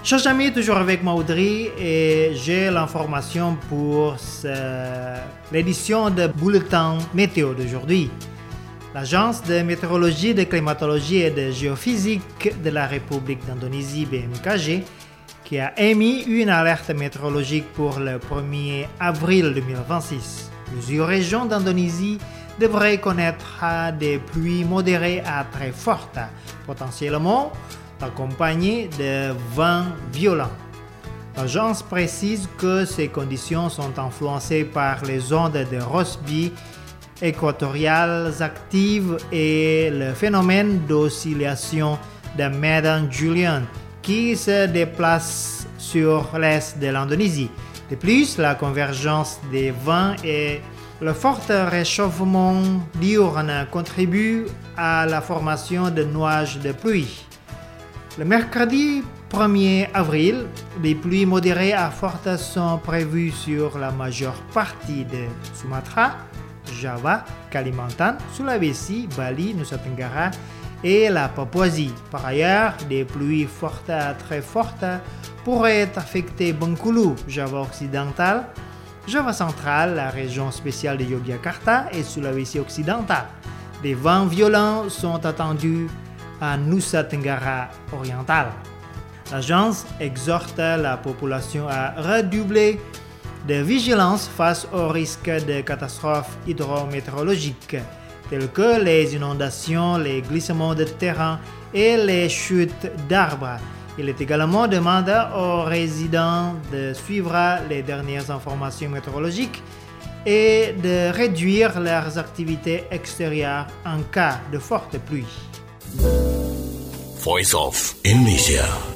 Chers amis, toujours avec Maudry et j'ai l'information pour l'édition de Bulletin Météo d'aujourd'hui. L'Agence de météorologie, de climatologie et de géophysique de la République d'Indonésie, BMKG, qui a émis une alerte météorologique pour le 1er avril 2026. Plusieurs régions d'Indonésie devraient connaître des pluies modérées à très fortes, potentiellement accompagnées de vents violents. L'agence précise que ces conditions sont influencées par les ondes de Rossby équatoriales actives et le phénomène d'oscillation de Medan Julian qui se déplace sur l'est de l'Indonésie. De plus, la convergence des vents et le fort réchauffement diurne contribuent à la formation de nuages de pluie. Le mercredi 1er avril, des pluies modérées à fortes sont prévues sur la majeure partie de Sumatra, Java, Kalimantan, Sulawesi, Bali, Nusa Tenggara et la Papouasie. Par ailleurs, des pluies fortes à très fortes pourraient affecter Bengkulu, Java occidental, Java central, la région spéciale de Yogyakarta et Sulawesi occidental. Des vents violents sont attendus à Nusa Tenggara oriental. L'agence exhorte la population à redoubler de vigilance face aux risques de catastrophes hydrométéorologiques tels que les inondations, les glissements de terrain et les chutes d'arbres. Il est également demandé aux résidents de suivre les dernières informations météorologiques et de réduire leurs activités extérieures en cas de forte pluie. Voice of Indonesia.